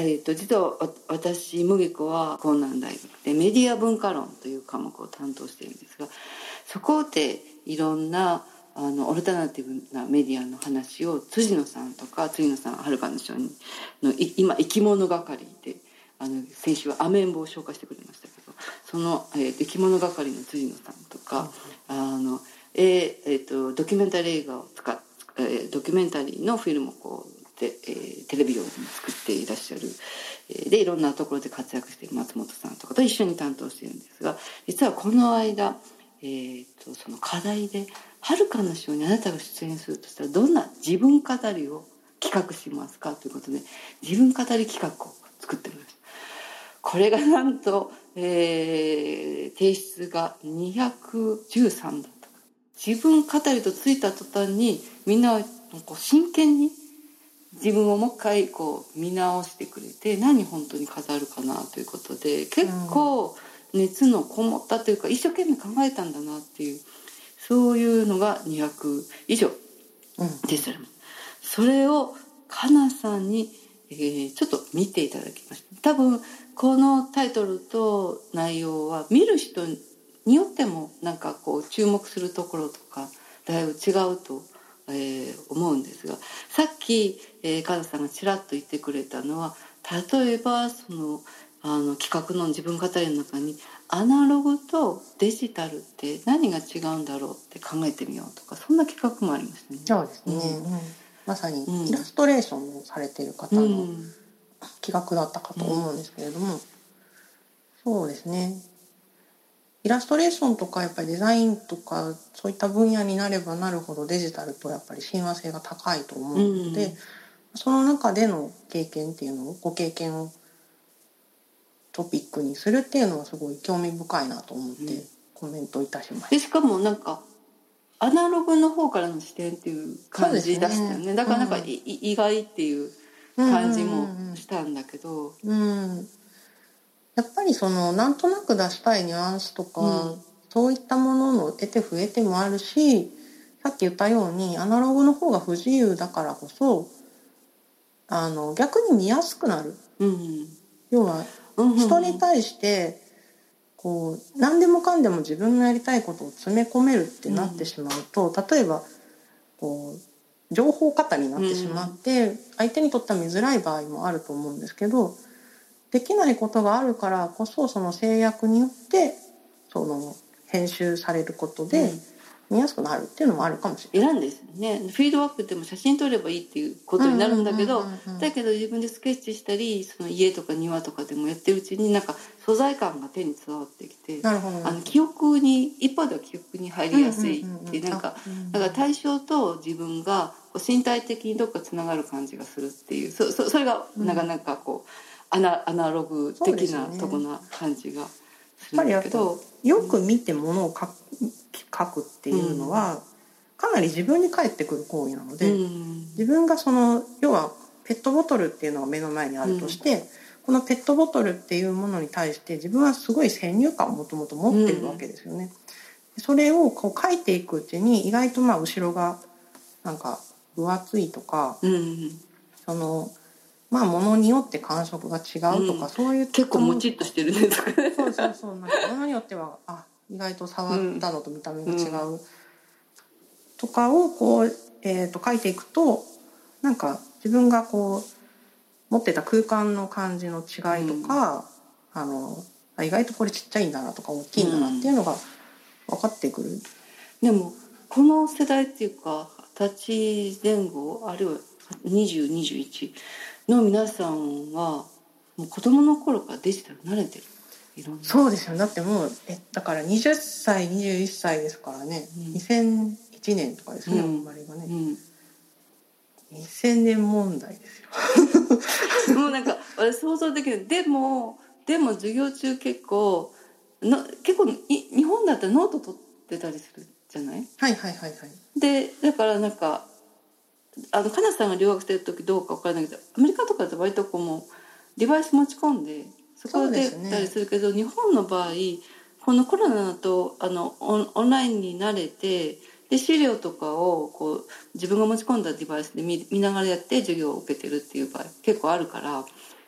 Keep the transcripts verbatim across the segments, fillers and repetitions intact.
えー、と実は私麦子は江南大学でメディア文化論という科目を担当しているんですが、そこでいろんなあのオルタナティブなメディアの話を辻野さんとか辻野さんはるかの賞にの今生き物係であの先週はアメンボを紹介してくれましたけど、その、えー、生き物係の辻野さんとか、うん、あのえーえー、とドキュメンタリー映画を使っ、えー、ドキュメンタリーのフィルムをこうで、えー、テレビ用に作っていらっしゃる、えー、でいろんなところで活躍している松本さんとかと一緒に担当しているんですが、実はこの間、えー、とその課題ではるかの賞にあなたが出演するとしたらどんな自分語りを企画しますかということで自分語り企画を作ってみました。これがなんと、えー、提出がにひゃくじゅうさんだった。自分語りとついた途端にみんなこう真剣に自分をもう一回こう見直してくれて、何本当に語るかなということで結構熱のこもったというか一生懸命考えたんだなっていう、そういうのがにひゃく以上でした、うん、それをかなさんに、えー、ちょっと見ていただきました。多分このタイトルと内容は見る人によってもなんかこう注目するところとかだいぶ違うと、えー、思うんですが、さっき、えー、かなさんがちらっと言ってくれたのは、例えばそのあの企画の自分語りの中にアナログとデジタルって何が違うんだろうって考えてみようとか、そんな企画もありましたね。 そうですね、うんうん、まさにイラストレーションをされている方の企画だったかと思うんですけれども、うんうん、そうですね、イラストレーションとかやっぱりデザインとかそういった分野になればなるほどデジタルとやっぱり親和性が高いと思うので、うん、その中での経験っていうのをご経験をトピックにするっていうのはすごい興味深いなと思ってコメントいたしました。 でしかもなんかアナログの方からの視点っていう感じ出したよね。だからなんか、うん、意外っていう感じもしたんだけど、 うんうんうん、やっぱりそのなんとなく出したいニュアンスとか、うん、そういったものの得て増えてもあるし、さっき言ったようにアナログの方が不自由だからこそあの逆に見やすくなる、うん、要は人に対してこう何でもかんでも自分のやりたいことを詰め込めるってなってしまうと、うん、例えばこう情報過多になってしまって相手にとっては見づらい場合もあると思うんですけど、できないことがあるからこそその制約によってその編集されることで見やすくなるっていうのもあるかもしれない。 選んですね。フィードバックでも写真撮ればいいっていうことになるんだけど、だけど自分でスケッチしたりその家とか庭とかでもやってるうちになんか素材感が手に伝わってきて、 なるほど、 あの記憶に一方では記憶に入りやすいっていうなんかだから対象と自分が身体的にどっかつながる感じがするっていう、そ, そ, それがなかなかこうア ナ, アナログ的なとこな感じがするんだけど、 よく見てものを書く、書くっていうのは、うん、かなり自分に返ってくる行為なので、うん、自分がその要はペットボトルっていうのが目の前にあるとして、うん、このペットボトルっていうものに対して自分はすごい先入観をもともと持ってるわけですよね、うん、それをこう書いていくうちに意外とまあ後ろがなんか分厚いとか、うん、そのまあ物によって感触が違うとか、うん、そういう結構もちっとしてるねとかねそうそうそう、なんか物によってはあ意外と触ったのと見た目が違う、うん、とかをこう、えー、と書いていくとなんか自分がこう持ってた空間の感じの違いとか、うん、あの意外とこれちっちゃいんだなとか大きいんだなっていうのが分かってくる、うん、 でもこの世代っていうか立ち前後あるいはにじゅう、にじゅういちの皆さんはもう子供の頃からデジタル慣れてる。 そうですよ。だってもうえだからはたちにじゅういっさいですからね、うん、にせんいちねんとかですね、うん、生まれがね、うん、にせんねん問題ですよもうなんか私想像できる。でもでも授業中結構の結構日本だったらノート取ってたりするじゃない？ はいはいはいはい。 でだからなんかあのかなさんが留学してる時どうか分からないけどアメリカとかだと割とこうもうデバイス持ち込んでそこでたりするけど、ね、日本の場合このコロナだとあのオン、オンラインに慣れてで資料とかをこう自分が持ち込んだデバイスで 見, 見ながらやって授業を受けてるっていう場合結構あるから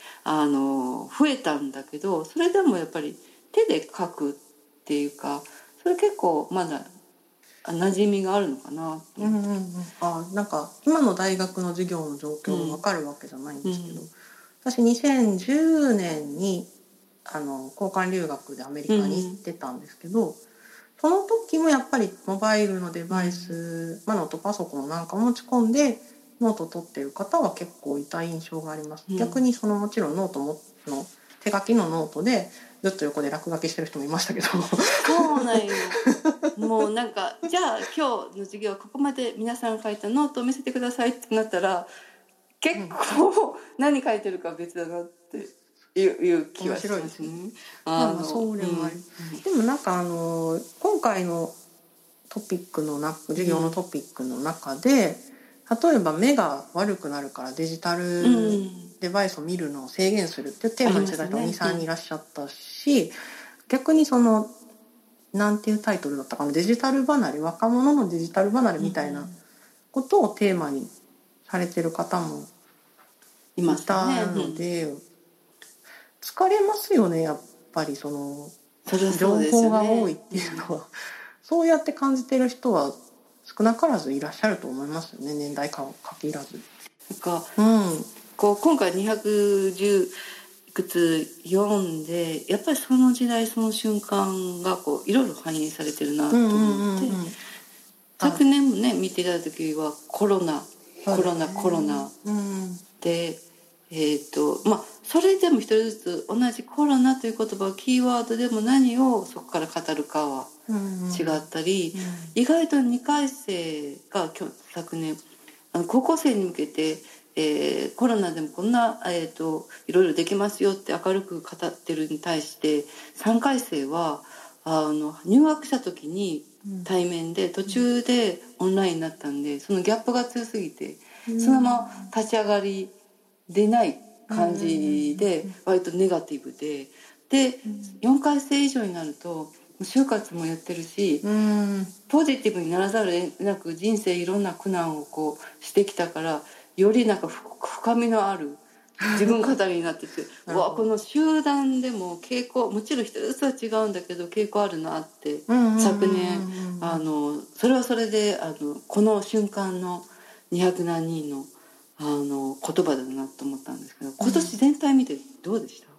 あの増えたんだけど、それでもやっぱり手で書くっていうか、それ結構まだ馴染みがあるのかなとうんうんうん、あなんか今の大学の授業の状況が分かるわけじゃないんですけど、 うん、 私にせんじゅうねんにあの交換留学でアメリカに行ってたんですけど、うん、その時もやっぱりモバイルのデバイス、うんまあ、ノートパソコンなんか持ち込んでノート取ってる方は結構いた印象があります、うん、逆にそのもちろんノートもの手書きのノートでずっと横で落書きしてる人もいましたけどそうなんよもうなんかじゃあ今日の授業ここまで皆さん書いたノートを見せてくださいってなったら結構何書いてるか別だなっていう、いう気はしますね。 あのそうでもあり、うん、でもなんかあの今回のトピックのな授業のトピックの中で、うん、例えば目が悪くなるからデジタルデバイスを見るのを制限するっていうテーマにしてた人がに、さんにんいらっしゃったし、うん、逆にそのなんていうタイトルだったかな、デジタル離れ、若者のデジタル離れみたいなことをテーマにされてる方もいたので、うん、疲れますよねやっぱりその情報が多いっていうのは、うん、そうやって感じてる人は少なからずいらっしゃると思いますよね、年代か限らず。 なんか、 うん、 こう今回にひゃくじゅういくつ読んでやっぱりその時代その瞬間がこういろいろ反映されてるなと思って、うんうんうんうん、昨年もね見ていた時はコロナコロナコロナ、うん、でえーとまあ、それでも一人ずつ同じコロナという言葉をキーワードでも何をそこから語るかは違ったり、うんうん、意外とにかい生が今日昨年あの高校生に向けて、えー、コロナでもこんな、えーと、いろいろできますよって明るく語ってるに対してさんかい生はあの入学した時に対面で途中でオンラインになったんでそのギャップが強すぎてそのまま立ち上がり出ない感じで割とネガティブででよんかい生以上になると就活もやってるしポジティブにならざるを得なく人生いろんな苦難をこうしてきたからよりなんか深みのある自分語りになっててうわこの集団でも傾向もちろん一つは違うんだけど傾向あるなって昨年あのそれはそれであのこの瞬間のにひゃくなんにんのあの言葉だなと思ったんですけど今年全体見てどうでした？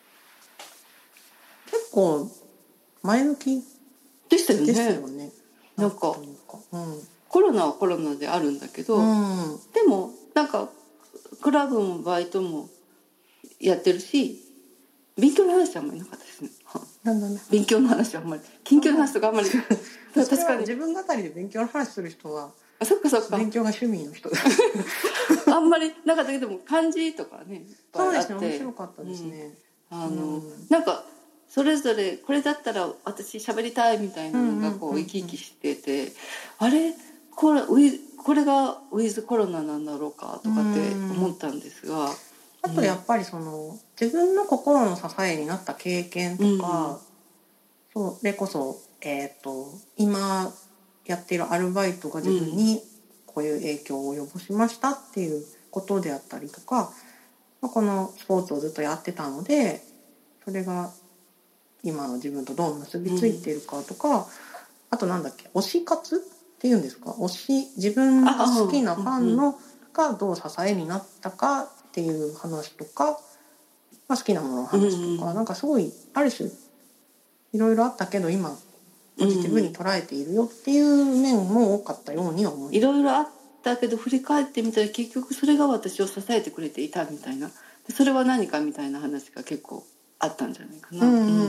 結構前向きでしたよね。 ですよね。 なんか、 うん、 コロナはコロナであるんだけど、うん、でもなんかクラブもバイトもやってるし勉強の話はあんまりなかったですね。 なんだね、 勉強の話はあんまり近況の話とかあんまり確かに自分語りで勉強の話する人はあそっかそっか勉強が趣味の人あんまりなかったけども漢字とかねそうですね面白かったですね、 うん、あの、うん、なんかそれぞれこれだったら私喋りたいみたいなのがこう生き生きしててあれこれこれがウィズコロナなんだろうかとかって思ったんですが、 あとやっぱりその自分の心の支えになった経験とか、うん、それこそ、えーと、今やっているアルバイトが自分にこういう影響を及ぼしましたっていうことであったりとか、まあ、このスポーツをずっとやってたのでそれが今の自分とどう結びついているかとか、うん、あとなんだっけ推し活っていうんですか、推し自分が好きなファンのがどう支えになったかっていう話とか、まあ、好きなものの話とか、うん、なんかすごいある種いろいろあったけど今ポジティブに捉えているよっていう面も多かったように思います。 いろいろあったけど振り返ってみたら結局それが私を支えてくれていたみたいな、それは何かみたいな話が結構あったんじゃないかな。うんうんうんうん、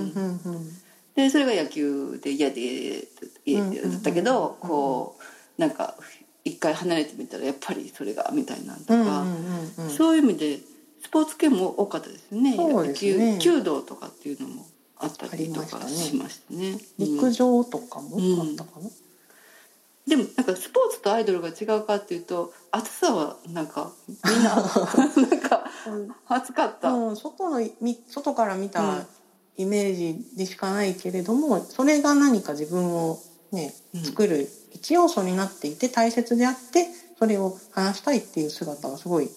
でそれが野球で嫌でだったけど、うんうん、こうなんか一回離れてみたらやっぱりそれがみたいなとか、うんうんうん、そういう意味でスポーツ系も多かったですね。 そうですね。 野球弓道とかっていうのもあったりとかしましたね。 陸上とかもあったかな、うん、 でもなんかスポーツとアイドルが違うかっていうと暑さはなんかみんななんか暑かった、 うん、外の外から見たイメージでしかないけれども、うん、それが何か自分をね作る一要素になっていて大切であってそれを話したいっていう姿はすごい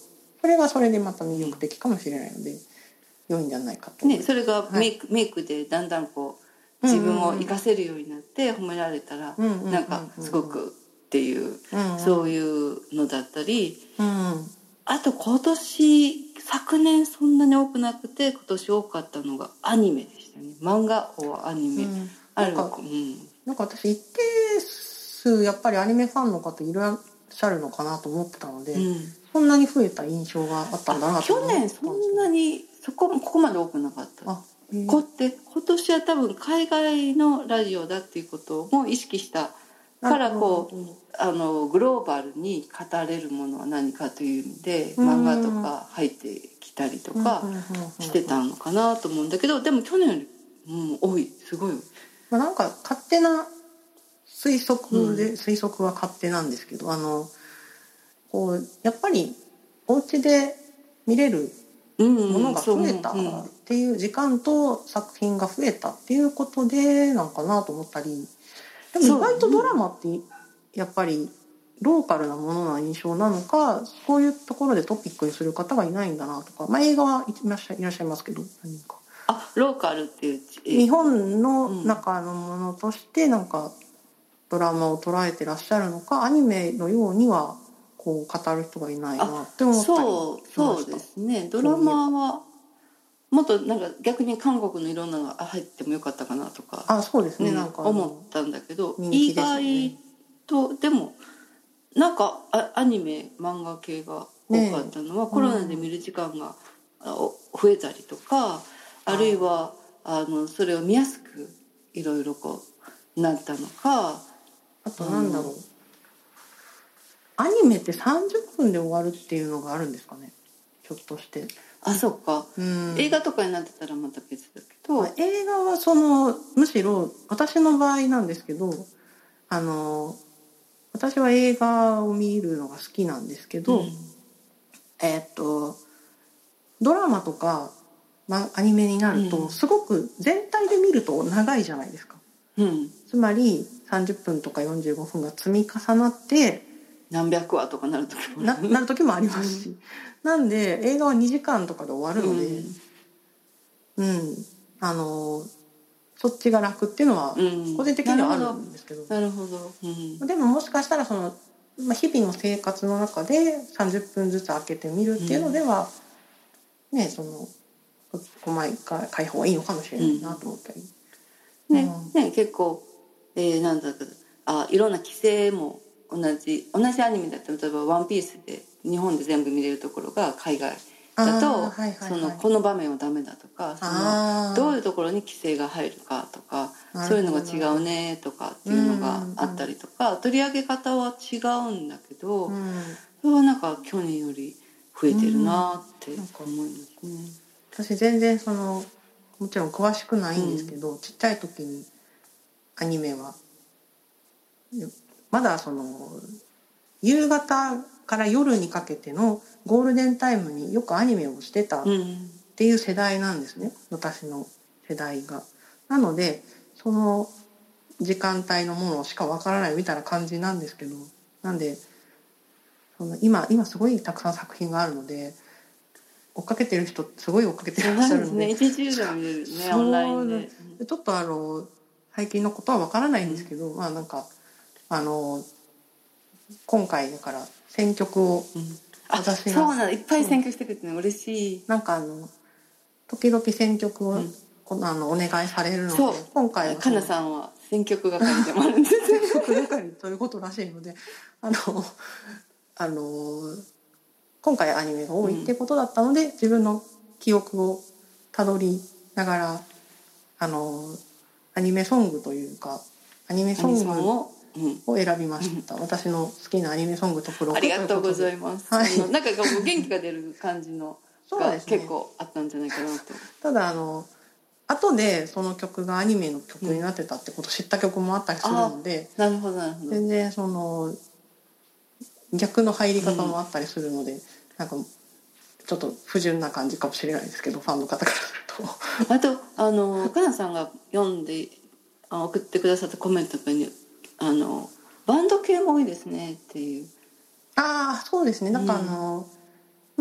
それがそれでまた魅力的かもしれないので良いんじゃないかと思います、 ね、それがメイク、 はい、 メイクでだんだんこう自分を生かせるようになって褒められたら、 うんうんうんうん、 なんかすごくっていう、 うんうん、 そういうのだったり、 うん、 あと今年昨年そんなに多くなくて今年多かったのがアニメでしたね。漫画orアニメ、うん、あるなんか、 うん、 なんか私一定数やっぱりアニメファンの方いらっしゃるのかなと思ってたので、うん、そんなに増えた印象があったんだなと思ってたんです。 去年そんなにそこここまで多くなかった。あ、こって今年は多分海外のラジオだっていうことも意識したからこうあのグローバルに語れるものは何かという意味で漫画とか入ってきたりとかしてたのかなと思うんだけど、でも去年より、うん、多い、すごい。 まあ、なんか勝手な推測で、うん、推測は勝手なんですけど、あのこうやっぱりお家で見れるものが増えたっていう時間と作品が増えたっていうことでなんかなと思ったり、でも意外とドラマってやっぱりローカルなものな印象なのか、そういうところでトピックにする方がいないんだなとか、まあ、映画はいらっしゃい、いらっしゃいますけど、何かあローカルっていう日本の中のものとしてなんかドラマを捉えてらっしゃるのか、アニメのようにはこう語る人がいないなって思ったりしました。 そうそうですね。ドラマはもっとなんか逆に韓国のいろんなのが入ってもよかったかなとか、 あ、そうですね、うん、なんか思ったんだけど、 ね、 意外とでもなんかアニメ漫画系が多かったのは、ね、コロナで見る時間が増えたりとか、あるいはあのそれを見やすくいろいろこうなったのか、 あとなんだろう、うん、アニメってさんじゅっぷんで終わるっていうのがあるんですかね、ひょっとして。 あ、そっか、うん、映画とかになってたらまた別だけど、 映画はそのむしろ私の場合なんですけど、あの私は映画を見るのが好きなんですけど、うん、えー、っとドラマとか、ま、アニメになると、うん、すごく全体で見ると長いじゃないですか、うん、つまりさんじゅっぷんとかよんじゅうごふんが積み重なって何百話とかなる時もな, なる時もありますし、うん、なんで映画はにじかんとかで終わるので、うん、うん、あのそっちが楽っていうのは個人的にはあるんですけど、 なるほど、 うん、でももしかしたらその、まあ、日々の生活の中でさんじゅっぷんずつ空けてみるっていうのでは、うん、ね、その細かい解放はいいのかもしれないなと思ったり、 うん、ね、うん、ね、結構、えー、なんだかあいろんな規制も同じ同じアニメだと例えば「ワンピースで日本で全部見れるところが海外だと、はいはいはい、そのこの場面はダメだとか、そのどういうところに規制が入るかとか、そういうのが違うねとかっていうのがあったりとか、取り上げ方は違うんだけど、うん、それはなんか去年より増えてるなって思いますね、うん、 私全然そのもちろん詳しくないんですけど、うん、ちっちゃい時にアニメはまだその夕方から夜にかけてのゴールデンタイムによくアニメをしてたっていう世代なんですね、うん、私の世代が。なのでその時間帯のものしかわからないみたいな感じなんですけど、なんでその 今, 今すごいたくさん作品があるので追っかけてる人すごい追っかけてらっしゃるので、 一日中見れるね、オンラインで。 ちょっとあの最近のことはわからないんですけど、うん、まあなんかあの今回だから選曲を私が、うん、あ、そうなんだ、いっぱい選曲してくれてね、嬉しい。 なんかあの時々選曲を、うん、あのお願いされるので、 そう今回はかなさんは選曲係でもあるんです選曲係ということらしいので、あのあの今回アニメが多いってことだったので、うん、自分の記憶をたどりながらあのアニメソングというかアニメソングをを選びました、うん、私の好きなアニメソングトップろくありがとうございます、 はい、 なんかもう元気が出る感じのが結構あったんじゃないかなと。 ただあの後でその曲がアニメの曲になってたってことを知った曲もあったりするので、 うん、なるほどなるほど、 全然その逆の入り方もあったりするので、うん、なんかちょっと不純な感じかもしれないですけど、ファンの方からするとあとあのかなさんが読んで送ってくださったコメントにあのバンド系も多いですねっていう。 ああそうですね、なんかあの、う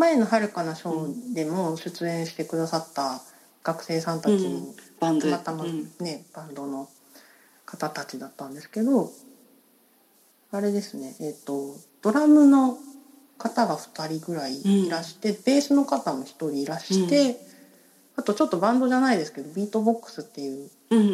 前の遥かなショーでも出演してくださった学生さんたちの、 うん、バンドたまたまね、バンドの方たちだったんですけど、あれですね、えっとドラムの方がふたりぐらいいらして、うん、ベースの方もひとりいらして、うん、あとちょっとバンドじゃないですけどビートボックスっていう、 うんうんうん、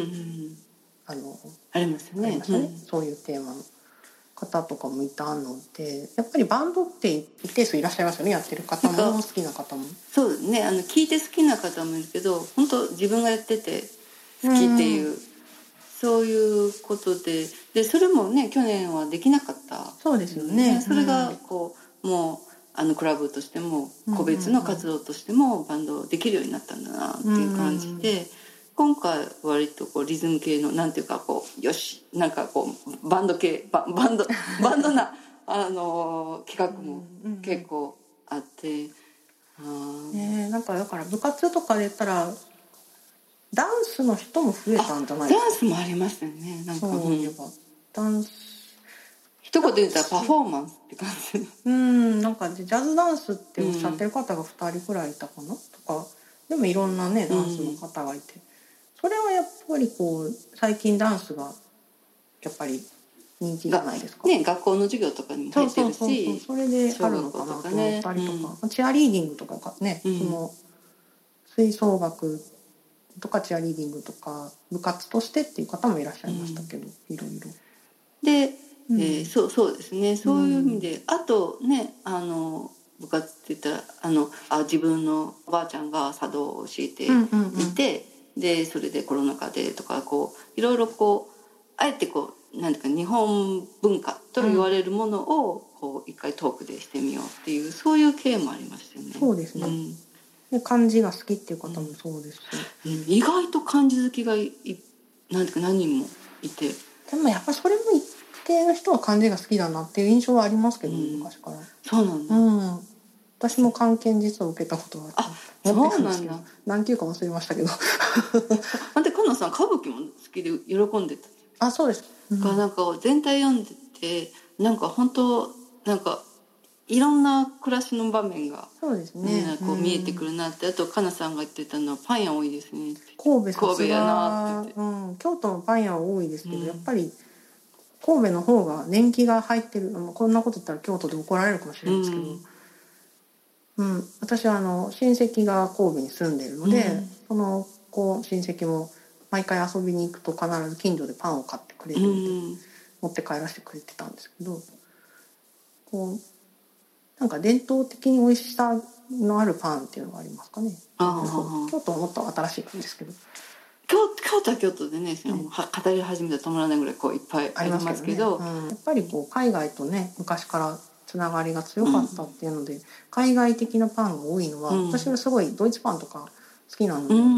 あのありますよね、 ありましたね、 うん、 そういうテーマの方とかもいたので、やっぱりバンドって一定数いらっしゃいますよね、やってる方も好きな方も。 そうですね、あの聞いて好きな方もいるけど、本当自分がやってて好きっていう、うん、そういうことで、でそれもね去年はできなかった、 そうですよね、 ね、それがこう、うん、もうあのクラブとしても個別の活動としてもバンドできるようになったんだなっていう感じで、うんうん、今回割とこうリズム系のなんていうかこうよしなんかこうバンド系ババンドバンドなあの企画も結構あって、 あ、ね、なんかだから部活とかで言ったらダンスの人も増えたんじゃないですか。 ダンスもありましたよね。なんかそういえば、うん、ダンス一言で言ったらパフォーマンスって感じ。 うんなんかジャズダンスっておっしゃってる方がふたりくらいいたかな、うん、とかでもいろんなねダンスの方がいて、うん、それはやっぱりこう最近ダンスがやっぱり人気じゃないですか。 ね、学校の授業とかにも入ってるし、 そうそうそうそう、それであるのかなと思ったりとか、ね、うん、チアリーディングとかね、うん、その吹奏楽とかチアリーディングとか部活としてっていう方もいらっしゃいましたけど、うん、いろいろで、うん、えー、そうそうですね、そういう意味で、うん、あとねあの部活って言ったらあのあ自分のおばあちゃんが茶道を教えていて、うんうんうん、でそれでコロナ禍でとかこういろいろこうあえてこうなんていうか日本文化と言われるものをこう一回トークでしてみようっていうそういう経緯もありましたよね。 そうですね、うん、で漢字が好きっていう方もそうですし、 うんうん、意外と漢字好きがいなんていうか何人もいて、 でもやっぱりそれも一定の人は漢字が好きだなっていう印象はありますけど、うん、昔から。 そうなんだ、 うん、私も漢検実は受けたことがあって、 あ、そうなんだ、 何級か忘れましたけどなんでかなさん歌舞伎も好きで喜んでた。 あ、そうです、 うん、なんか全体読んでてなんか本当なんかいろんな暮らしの場面がそうですね、 こう見えてくるなって、うん、あとかなさんが言ってたのはパン屋多いですねって。 神戸神戸やなって言って、うん、京都のパン屋は多いですけど、うん、やっぱり神戸の方が年季が入ってる。こんなこと言ったら京都で怒られるかもしれないですけど、うんうん、私はあの親戚が神戸に住んでるので、うん、そのこう親戚も毎回遊びに行くと必ず近所でパンを買ってくれるので、うん、持って帰らせてくれてたんですけど、こうなんか伝統的に美味しさのあるパンっていうのがありますかね。京都はもっと新しいんですけど、 京, 京都は京都でね、うん、語り始めたら止まらないぐらいこういっぱいありますけど、 ね、うん、やっぱりこう海外とね昔からつながりが強かったっていうので、うん、海外的なパンが多いのは、うん、私はすごいドイツパンとか好きなので、うん、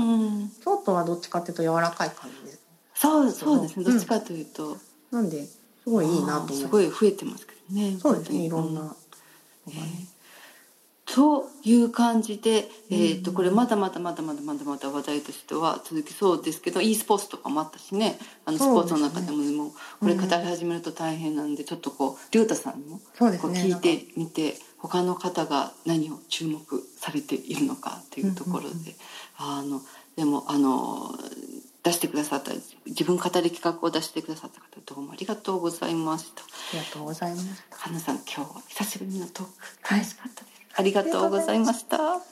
京都はどっちかっていうと柔らかい感じで、 そうそうですね、どっちかというと、 うん、なんですごいいいなと思います。 すごい増えてますけどね。 そうですね、いろんな、うん、 という感じで、えー、とこれまだまだまだまだまだまだ話題としては続きそうですけど、 e スポーツとかもあったしね、あのスポーツの中でも、でもこれ語り始めると大変なんで、ちょっとこう龍太さんにもこう聞いてみて、他の方が何を注目されているのかというところで、あのでもあの出してくださった自分語り企画を出してくださった方、どうもありがとうございました。 ありがとうございました。 花さん、今日は久しぶりのトーク楽しかったです、はい、ありがとうございました。